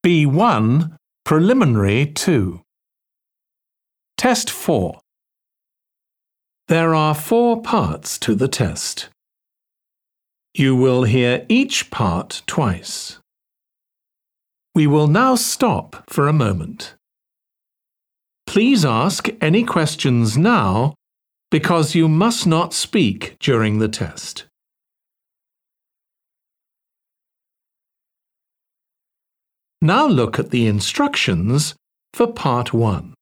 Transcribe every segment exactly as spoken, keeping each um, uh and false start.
B one, Preliminary two. Test four. There are four parts to the test. You will hear each part twice. We will now stop for a moment. Please ask any questions now because you must not speak during the test. Now look at the instructions for part one.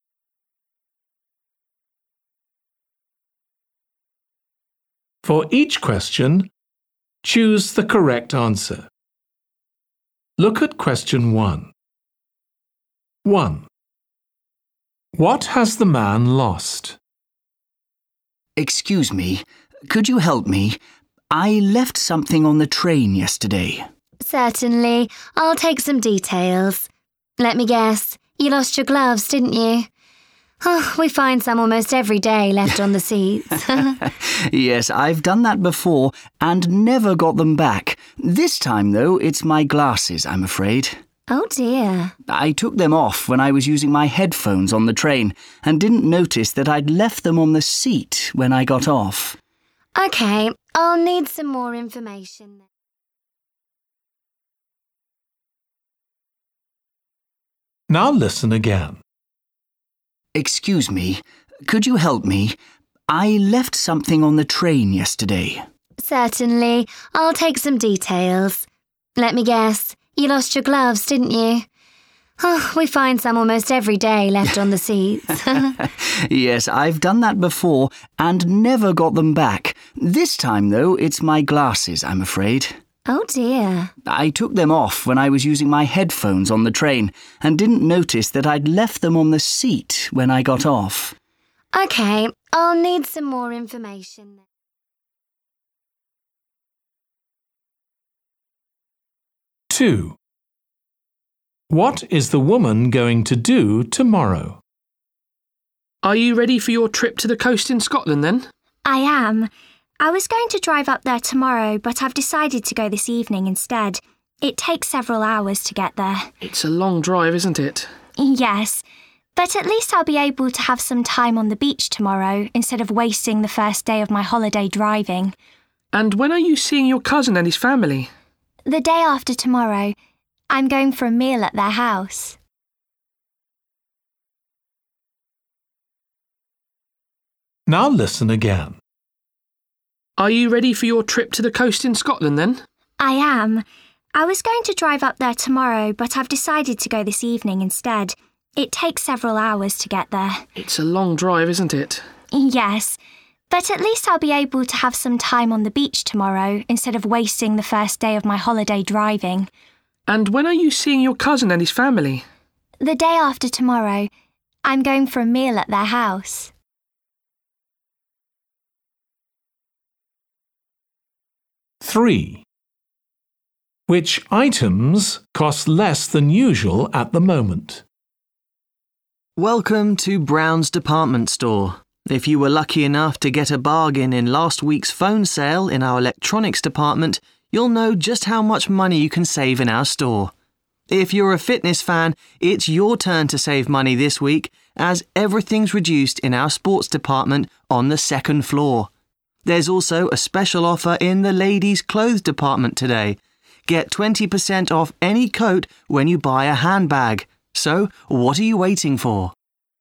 For each question, choose the correct answer. Look at question one. one. What has the man lost? Excuse me, could you help me? I left something on the train yesterday. Certainly. I'll take some details. Let me guess. You lost your gloves, didn't you? Oh, we find some almost every day left on the seats. Yes, I've done that before and never got them back. This time, though, it's my glasses, I'm afraid. Oh dear. I took them off when I was using my headphones on the train and didn't notice that I'd left them on the seat when I got off. OK, I'll need some more information. Now listen again. Excuse me, could you help me? I left something on the train yesterday. Certainly. I'll take some details. Let me guess. You lost your gloves, didn't you? Oh, we find some almost every day left on the seats. Yes, I've done that before and never got them back. This time, though, it's my glasses, I'm afraid. Oh dear. I took them off when I was using my headphones on the train and didn't notice that I'd left them on the seat when I got off. OK, I'll need some more information. two. What is the woman going to do tomorrow? Are you ready for your trip to the coast in Scotland then? I am. I was going to drive up there tomorrow, but I've decided to go this evening instead. It takes several hours to get there. It's a long drive, isn't it? Yes, but at least I'll be able to have some time on the beach tomorrow instead of wasting the first day of my holiday driving. And when are you seeing your cousin and his family? The day after tomorrow. I'm going for a meal at their house. Now listen again. Are you ready for your trip to the coast in Scotland then? I am. I was going to drive up there tomorrow, but I've decided to go this evening instead. It takes several hours to get there. It's a long drive, isn't it? Yes, but at least I'll be able to have some time on the beach tomorrow instead of wasting the first day of my holiday driving. And when are you seeing your cousin and his family? The day after tomorrow. I'm going for a meal at their house. three. Which items cost less than usual at the moment? Welcome to Brown's department store. If you were lucky enough to get a bargain in last week's phone sale in our electronics department, you'll know just how much money you can save in our store. If you're a fitness fan, it's your turn to save money this week as everything's reduced in our sports department on the second floor. There's also a special offer in the ladies' clothes department today. Get twenty percent off any coat when you buy a handbag. So, what are you waiting for?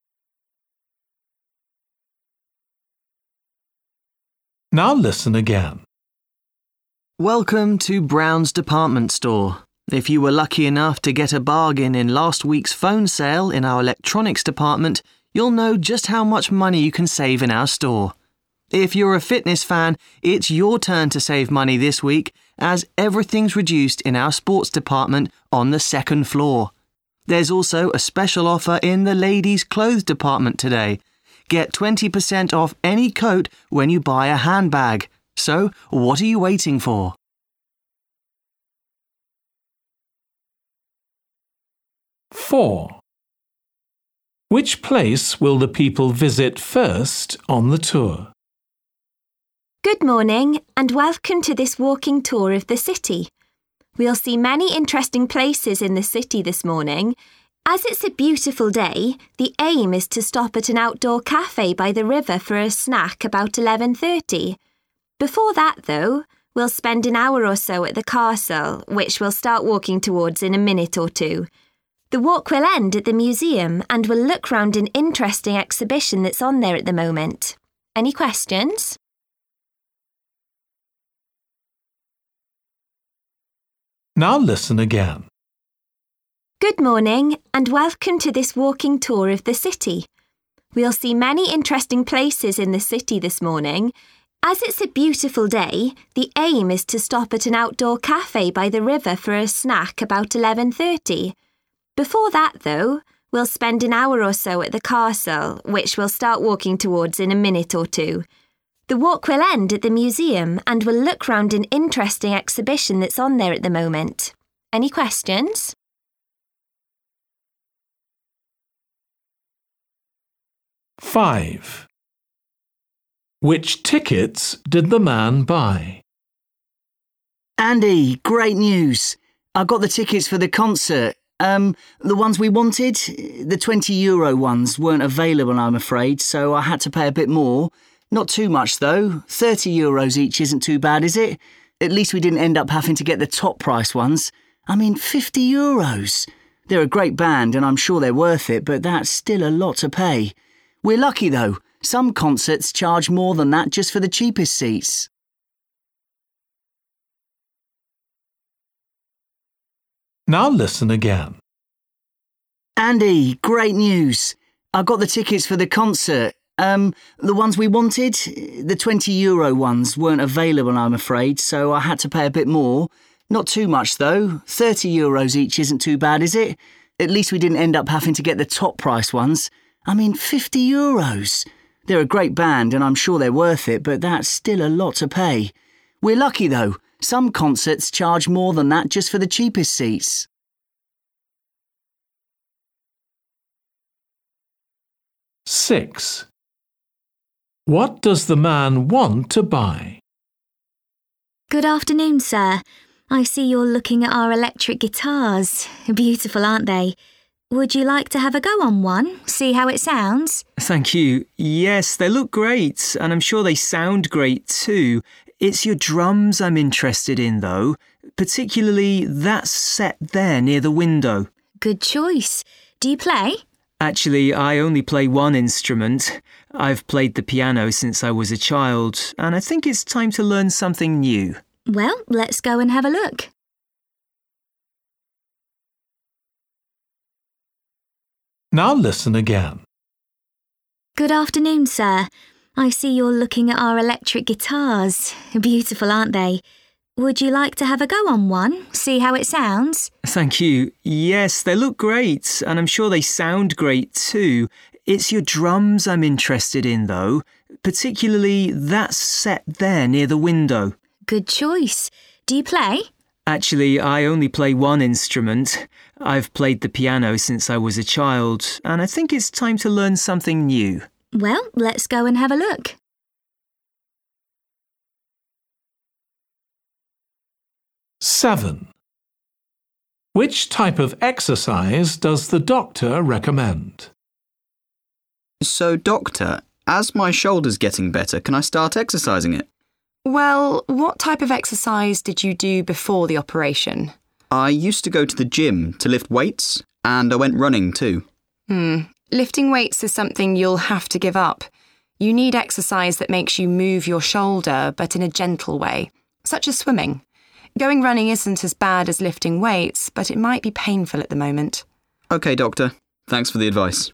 Now listen again. Welcome to Brown's department store. If you were lucky enough to get a bargain in last week's phone sale in our electronics department, you'll know just how much money you can save in our store. If you're a fitness fan, it's your turn to save money this week as everything's reduced in our sports department on the second floor. There's also a special offer in the ladies' clothes department today. Get twenty percent off any coat when you buy a handbag. So, what are you waiting for? four. Which place will the people visit first on the tour? Good morning and welcome to this walking tour of the city. We'll see many interesting places in the city this morning. As it's a beautiful day, the aim is to stop at an outdoor cafe by the river for a snack about eleven thirty. Before that, though, we'll spend an hour or so at the castle, which we'll start walking towards in a minute or two. The walk will end at the museum and we'll look round an interesting exhibition that's on there at the moment. Any questions? Now listen again. Good morning and welcome to this walking tour of the city. We'll see many interesting places in the city this morning. As it's a beautiful day, the aim is to stop at an outdoor cafe by the river for a snack about eleven thirty. Before that, though, we'll spend an hour or so at the castle, which we'll start walking towards in a minute or two. The walk will end at the museum and we'll look round an interesting exhibition that's on there at the moment. Any questions? Five. Which tickets did the man buy? Andy, great news. I got the tickets for the concert. Um, the ones we wanted, the twenty euro ones weren't available, I'm afraid, so I had to pay a bit more. Not too much, though. thirty euros each isn't too bad, is it? At least we didn't end up having to get the top price ones. I mean, fifty euros. They're a great band and I'm sure they're worth it, but that's still a lot to pay. We're lucky, though. Some concerts charge more than that just for the cheapest seats. Now listen again. Andy, great news. I got the tickets for the concert. Um, the ones we wanted, the twenty euro ones weren't available, I'm afraid, so I had to pay a bit more. Not too much, though. thirty euros each isn't too bad, is it? At least we didn't end up having to get the top price ones. I mean, fifty euros. They're a great band and I'm sure they're worth it, but that's still a lot to pay. We're lucky, though. Some concerts charge more than that just for the cheapest seats. Six. What does the man want to buy? Good afternoon, sir. I see you're looking at our electric guitars. Beautiful, aren't they? Would you like to have a go on one? See how it sounds? Thank you. Yes, they look great, and I'm sure they sound great too. It's your drums I'm interested in, though, particularly that set there near the window. Good choice. Do you play? Actually, I only play one instrument. I've played the piano since I was a child, and I think it's time to learn something new. Well, let's go and have a look. Now listen again. Good afternoon, sir. I see you're looking at our electric guitars. Beautiful, aren't they? Would you like to have a go on one? See how it sounds? Thank you. Yes, they look great, and I'm sure they sound great too. It's your drums I'm interested in, though, particularly that set there near the window. Good choice. Do you play? Actually, I only play one instrument. I've played the piano since I was a child, and I think it's time to learn something new. Well, let's go and have a look. Seven. Which type of exercise does the doctor recommend? So, doctor, as my shoulder's getting better, can I start exercising it? Well, what type of exercise did you do before the operation? I used to go to the gym to lift weights, and I went running too. Hmm. Lifting weights is something you'll have to give up. You need exercise that makes you move your shoulder, but in a gentle way, such as swimming. Going running isn't as bad as lifting weights, but it might be painful at the moment. OK, doctor. Thanks for the advice.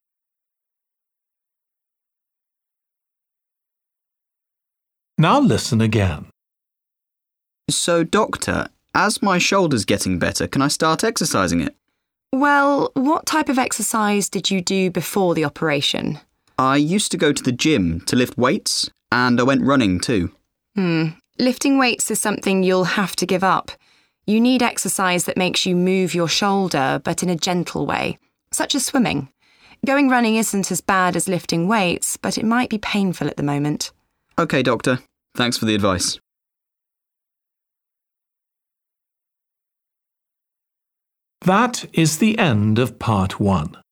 Now listen again. So, doctor, as my shoulder's getting better, can I start exercising it? Well, what type of exercise did you do before the operation? I used to go to the gym to lift weights, and I went running too. Hmm. Lifting weights is something you'll have to give up. You need exercise that makes you move your shoulder, but in a gentle way, such as swimming. Going running isn't as bad as lifting weights, but it might be painful at the moment. OK, doctor. Thanks for the advice. That is the end of part one.